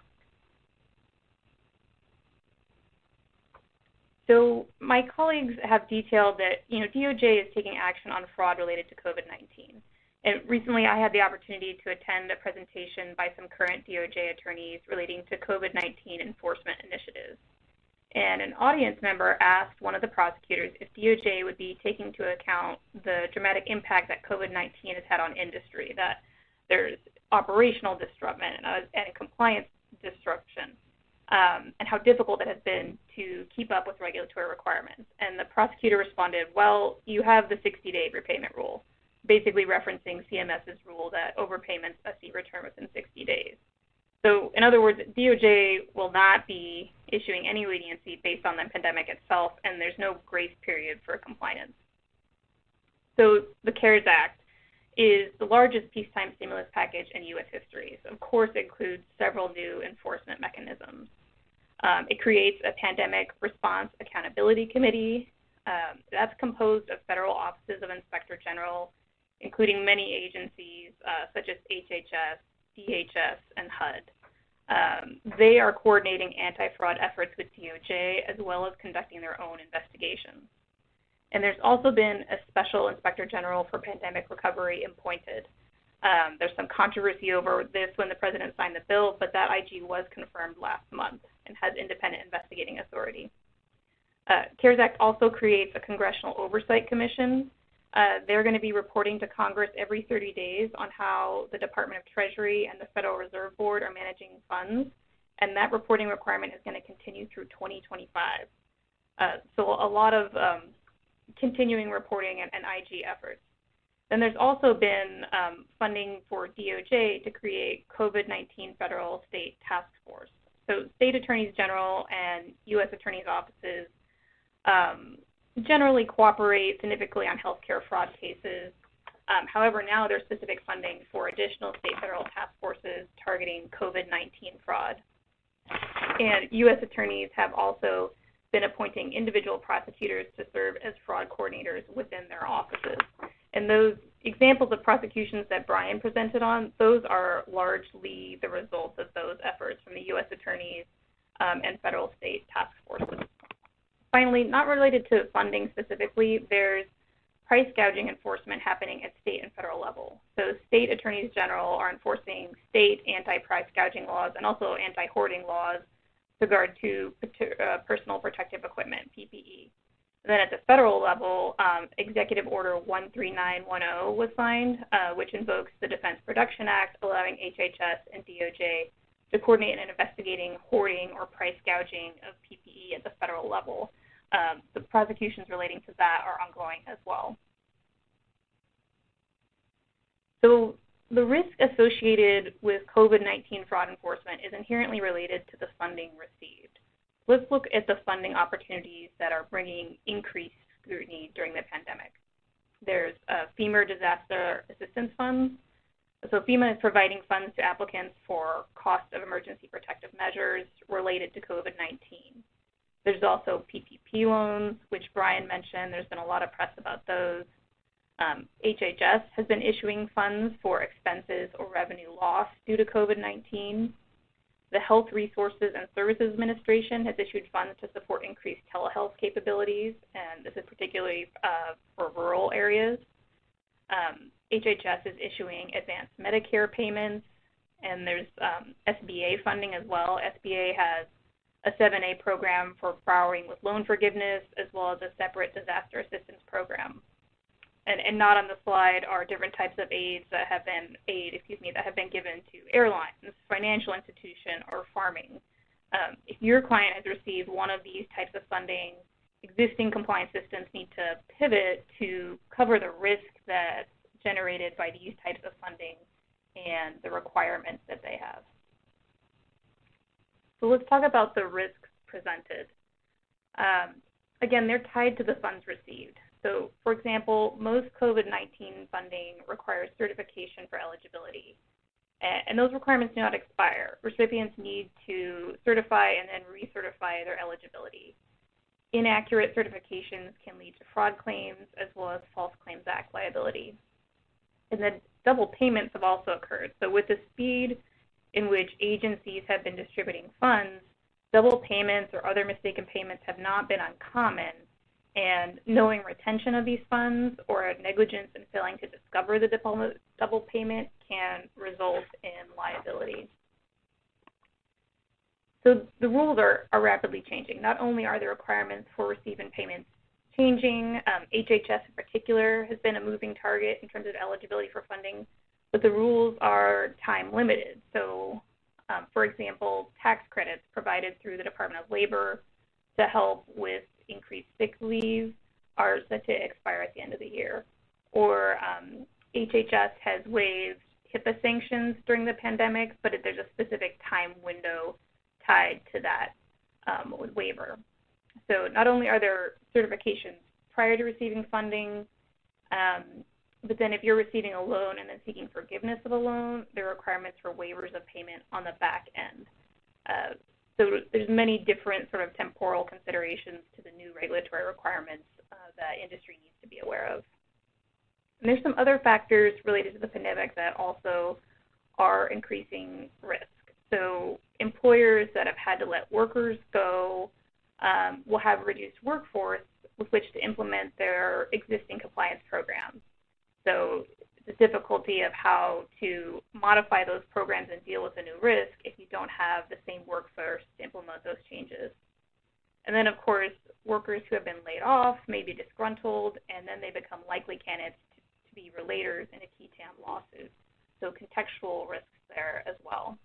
S2: So my colleagues have detailed that, you know, D O J is taking action on fraud related to COVID nineteen. And recently I had the opportunity to attend a presentation by some current D O J attorneys relating to COVID nineteen enforcement initiatives. And an audience member asked one of the prosecutors if D O J would be taking into account the dramatic impact that COVID nineteen has had on industry, that there's operational disruption uh, and compliance disruption, um, and how difficult it has been to keep up with regulatory requirements. And the prosecutor responded, well, you have the sixty-day repayment rule, basically referencing CMS's rule that overpayments must be returned within sixty days. So in other words, D O J will not be issuing any leniency based on the pandemic itself, and there's no grace period for compliance. So the CARES Act is the largest peacetime stimulus package in U S history. So of course, it includes several new enforcement mechanisms. Um, it creates a pandemic response accountability committee. Um, that's composed of federal offices of Inspector General, including many agencies uh, such as H H S, D H S, and H U D. Um, they are coordinating anti-fraud efforts with D O J as well as conducting their own investigations. And there's also been a special Inspector General for Pandemic Recovery appointed. Um, there's some controversy over this when the President signed the bill, but that I G was confirmed last month and has independent investigating authority. Uh, CARES Act also creates a Congressional Oversight Commission. Uh, they're going to be reporting to Congress every thirty days on how the Department of Treasury and the Federal Reserve Board are managing funds, and that reporting requirement is going to continue through twenty twenty-five. Uh, so a lot of um, continuing reporting and, and I G efforts. Then there's also been um, funding for D O J to create COVID nineteen Federal State Task Force. So state attorneys general and U S attorneys offices um, generally cooperate significantly on healthcare fraud cases. Um, however, now there's specific funding for additional state federal task forces targeting COVID nineteen fraud. And U S attorneys have also been appointing individual prosecutors to serve as fraud coordinators within their offices. And those examples of prosecutions that Brian presented on, those are largely the results of those efforts from the U S attorneys um, and federal state task forces. Finally, not related to funding specifically, there's price gouging enforcement happening at state and federal level. So state attorneys general are enforcing state anti-price gouging laws and also anti-hoarding laws with regard to uh, personal protective equipment, P P E. And then at the federal level, um, Executive Order one three nine one zero was signed, uh, which invokes the Defense Production Act, allowing H H S and D O J to coordinate in investigating hoarding or price gouging of P P E at the federal level. Um, the prosecutions relating to that are ongoing as well. So the risk associated with COVID nineteen fraud enforcement is inherently related to the funding received. Let's look at the funding opportunities that are bringing increased scrutiny during the pandemic. There's uh, FEMA disaster assistance funds.
S7: So FEMA is providing funds to applicants for cost of emergency protective measures related to COVID nineteen. There's also P P P loans, which Brian mentioned. There's been a lot of press about those. Um, H H S has been issuing funds for expenses or revenue loss due to COVID nineteen. The Health Resources and Services Administration has issued funds to support increased telehealth capabilities, and this is particularly uh, for rural areas. Um, H H S is issuing advanced Medicare payments, and there's um, S B A funding as well. S B A has a seven A program for borrowing with loan forgiveness, as well as a separate disaster assistance program. And, and not on the slide are different types of aids that have been aid, excuse me, that have been given to airlines, financial institution, or farming. Um, if your client has received one of these types of funding, existing compliance systems need to pivot to cover the risk that's generated by these types of funding and the requirements that they have. So let's talk about the risks presented. Um, again, they're tied to the funds received. So, for example, most COVID nineteen funding requires certification for eligibility, and those requirements do not expire. Recipients need to certify and then recertify their eligibility. Inaccurate certifications can lead to fraud claims as well as False Claims Act liability. And then double payments have also occurred. So with the speed in which agencies have been distributing funds, double payments or other mistaken payments have not been uncommon, and knowing retention of these funds or negligence in failing to discover the double payment can result in liability. So the rules are, are rapidly changing. Not only are the requirements for receiving payments changing, um, H H S in particular has been a moving target in terms of eligibility for funding, but the rules are time limited. So, um, for example, tax credits provided through the Department of Labor to help with increased sick leave are set to expire at the end of the year. Or um, H H S has waived HIPAA sanctions during the pandemic, but there's a specific time window tied to that um, waiver. So not only are there certifications prior to receiving funding, um, but then if you're receiving a loan and then seeking forgiveness of a loan, there are requirements for waivers of payment on the back end. Uh, So there's many different sort of temporal considerations to the new regulatory requirements uh, that industry needs to be aware of. And there's some other factors related to the pandemic that also are increasing risk. So employers that have had to let workers go um, will have a reduced workforce with which to implement their existing compliance programs. So the difficulty of how to modify those programs and deal with a new risk if you don't have the same workforce to implement those changes. And then, of course, workers who have been laid off may be disgruntled, and then they become likely candidates to, to be relators in a T TAM lawsuit. So contextual risks there as well.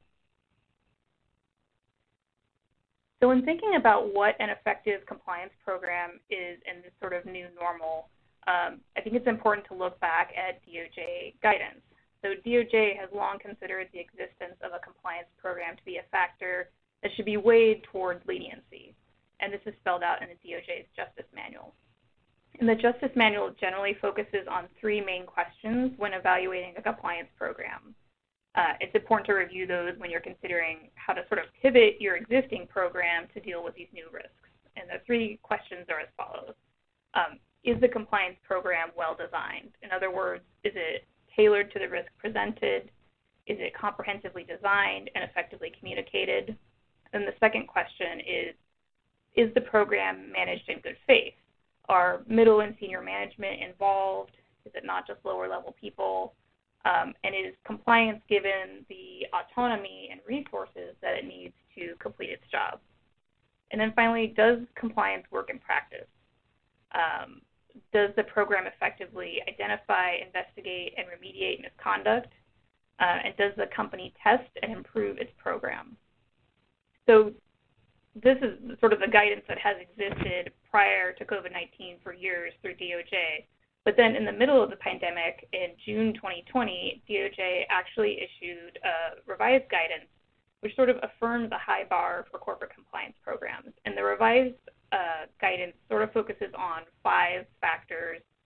S7: So when thinking about what an effective compliance program is in this sort of new normal, Um, I think it's important to look back at D O J guidance. So D O J has long considered the existence of a compliance program to be a factor that should be weighed towards leniency, and this is spelled out in the D O J's Justice Manual. And the Justice Manual generally focuses on three main questions when evaluating a compliance program. Uh, it's important to review those when you're considering how to sort of pivot your existing program to deal with these new risks. And the three questions are as follows. Um, Is the compliance program well designed? In other words, is it tailored to the risk presented? Is it comprehensively designed and effectively communicated? And the second question is, is the program managed in good faith? Are middle and senior management involved? Is it not just lower level people? Um, and is compliance given the autonomy and resources that it needs to complete its job? And then finally, does compliance work in practice? Um, Does the program effectively identify, investigate, and remediate misconduct? Uh, and does the company test and improve its program? So this is sort of the guidance that has existed prior to COVID nineteen for years through D O J. But then in the middle of the pandemic, in June twenty twenty, D O J actually issued a revised guidance, which sort of affirmed the high bar for corporate compliance programs. And the revised Uh, guidance sort of focuses on five factors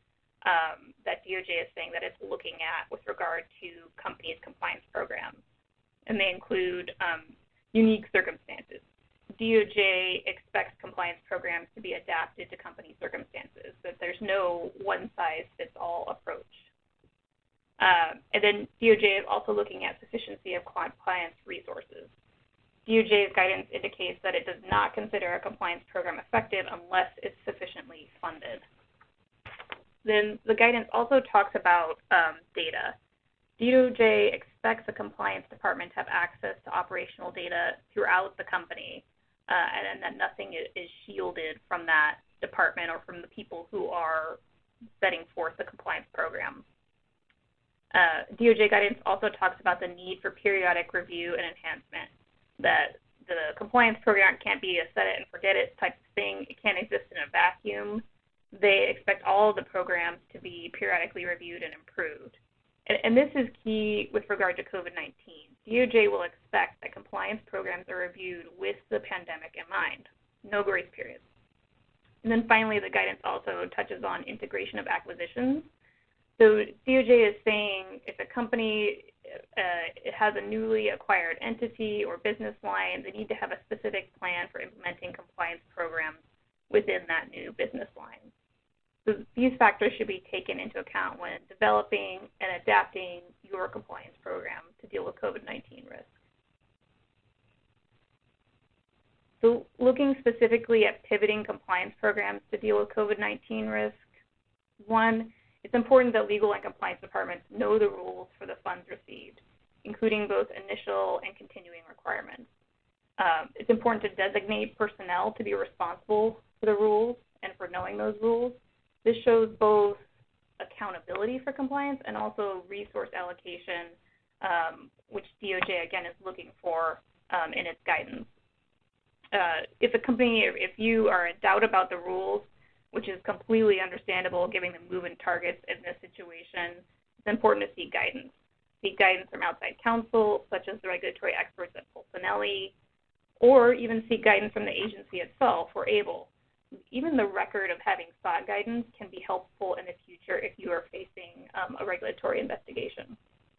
S7: um, that D O J is saying that it's looking at with regard to companies' compliance programs. And they include um, unique circumstances. D O J expects compliance programs to be adapted to company circumstances, so that there's no one-size-fits-all approach. Uh, and then D O J is also looking at sufficiency of compliance resources. D O J's guidance indicates that it does not consider a compliance program effective unless it's sufficiently funded. Then the guidance also talks about um, data. D O J expects the compliance department to have access to operational data throughout the company, uh, and, and that nothing is shielded from that department or from the people who are setting forth the compliance program. Uh, D O J guidance also talks about the need for periodic review and enhancement, that the compliance program can't be a set it and forget it type of thing. It can't exist in a vacuum. They expect all of the programs to be periodically reviewed and improved. And, and this is key with regard to COVID nineteen. D O J will expect that compliance programs are reviewed with the pandemic in mind. No grace periods. And then finally, the guidance also touches on integration of acquisitions. So D O J is saying if a company uh, it has a newly acquired entity or business line, they need to have a specific plan for implementing compliance programs within that new business line. So these factors should be taken into account when developing and adapting your compliance program to deal with COVID nineteen risk. So looking specifically at pivoting compliance programs to deal with COVID nineteen risk, one, it's important that legal and compliance departments know the rules for the funds received, including both initial and continuing requirements. Um, it's important to designate personnel to be responsible for the rules and for knowing those rules. This shows both accountability for compliance and also resource allocation, um, which D O J, again, is looking for um, in its guidance. Uh, if a company, if you are in doubt about the rules, which is completely understandable given the moving targets in this situation, it's important to seek guidance. Seek guidance from outside counsel, such as the regulatory experts at Polsinelli, or even seek guidance from the agency itself or ABLE. Even the record of having sought guidance can be helpful in the future if you are facing um, a regulatory investigation.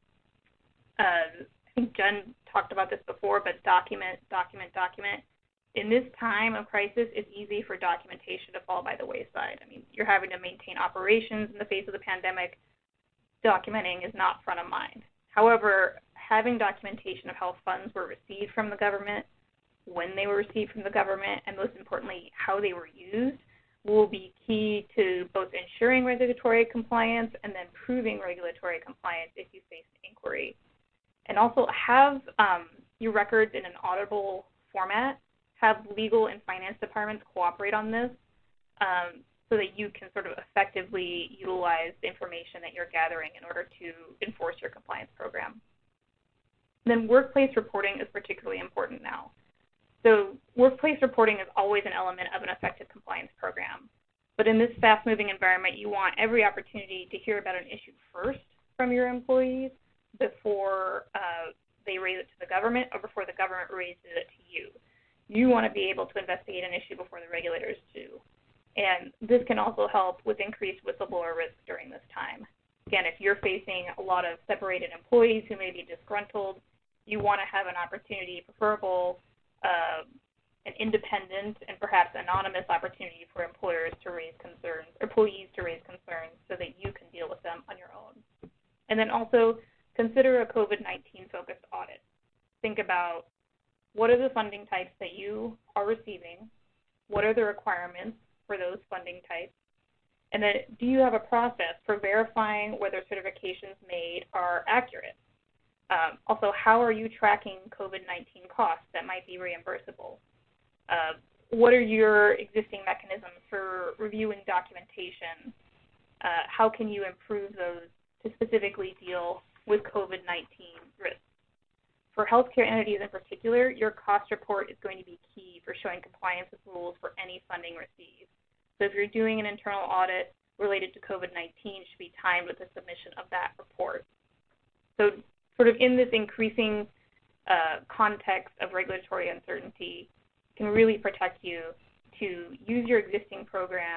S7: Uh, I think Jen talked about this before, but document, document, document. In this time of crisis, it's easy for documentation to fall by the wayside. I mean, you're having to maintain operations in the face of the pandemic. Documenting is not front of mind. However, having documentation of how funds were received from the government, when they were received from the government, and most importantly, how they were used, will be key to both ensuring regulatory compliance and then proving regulatory compliance if you face an inquiry. And also have um, your records in an auditable format. Have legal and finance departments cooperate on this um, so that you can sort of effectively utilize the information that you're gathering in order to enforce your compliance program. And then workplace reporting is particularly important now. So workplace reporting is always an element of an effective compliance program. But in this fast-moving environment, you want every opportunity to hear about an issue first from your employees before uh, they raise it to the government or before the government raises it to you. You want to be able to investigate an issue before the regulators do. And this can also help with increased whistleblower risk during this time. Again, if you're facing a lot of separated employees who may be disgruntled, you want to have an opportunity, preferable, uh, an independent and perhaps anonymous opportunity for employers to raise concerns, or employees to raise concerns so that you can deal with them on your own. And then also consider a COVID nineteen focused audit. Think about what are the funding types that you are receiving? What are the requirements for those funding types? And then do you have a process for verifying whether certifications made are accurate? Um, also, how are you tracking COVID nineteen costs that might be reimbursable? Uh, what are your existing mechanisms for reviewing documentation? Uh, how can you improve those to specifically deal with COVID nineteen risks? For healthcare entities in particular, your cost report is going to be key for showing compliance with rules for any funding received. So if you're doing an internal audit related to COVID nineteen, it should be timed with the submission of that report. So sort of in this increasing uh, context of regulatory uncertainty, can really protect you to use your existing program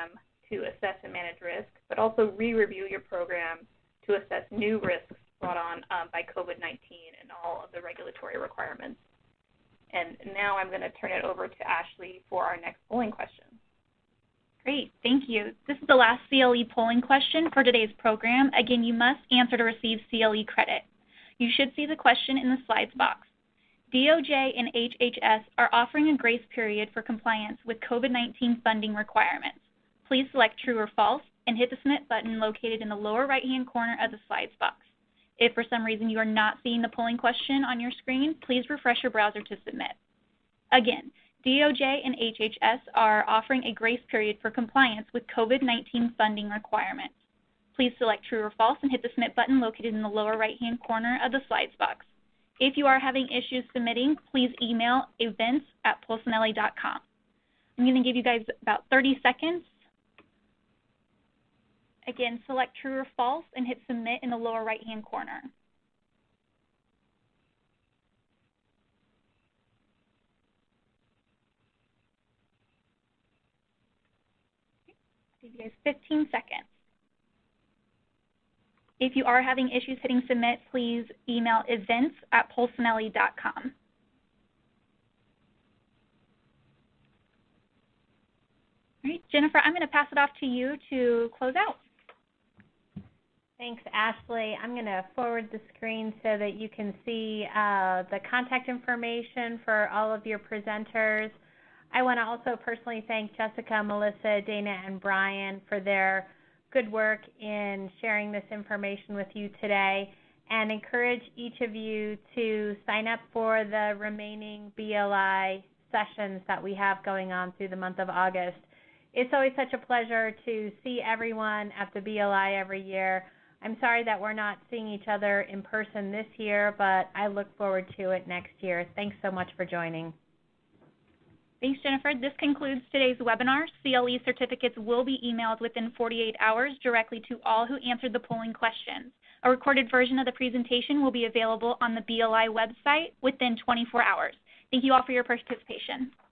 S7: to assess and manage risk, but also re-review your program to assess new risks brought on um, by COVID nineteen and all of the regulatory requirements. And now I'm going to turn it over to Ashley for our next polling question.
S6: Great, thank you. This is the last C L E polling question for today's program. Again, you must answer to receive C L E credit. You should see the question in the slides box. D O J and H H S are offering a grace period for compliance with COVID nineteen funding requirements. Please select true or false and hit the submit button located in the lower right-hand corner of the slides box. If for some reason you are not seeing the polling question on your screen, please refresh your browser to submit. Again, D O J and H H S are offering a grace period for compliance with COVID nineteen funding requirements. Please select true or false and hit the submit button located in the lower right-hand corner of the slides box. If you are having issues submitting, please email events at polsinelli dot com. I'm going to give you guys about thirty seconds. Again, select true or false and hit submit in the lower right-hand corner. Give you guys fifteen seconds. If you are having issues hitting submit, please email events at polsinelli dot com. All right, Jennifer, I'm going to pass it off to you to close out.
S2: Thanks, Ashley. I'm going to forward the screen so that you can see uh, the contact information for all of your presenters. I want to also personally thank Jessica, Melissa, Dana, and Brian for their good work in sharing this information with you today, and encourage each of you to sign up for the remaining B L I sessions that we have going on through the month of August. It's always such a pleasure to see everyone at the B L I every year. I'm sorry that we're not seeing each other in person this year, but I look forward to it next year. Thanks so much for joining.
S6: Thanks, Jennifer. This concludes today's webinar. C L E certificates will be emailed within forty-eight hours directly to all who answered the polling questions. A recorded version of the presentation will be available on the B L I website within twenty-four hours. Thank you all for your participation.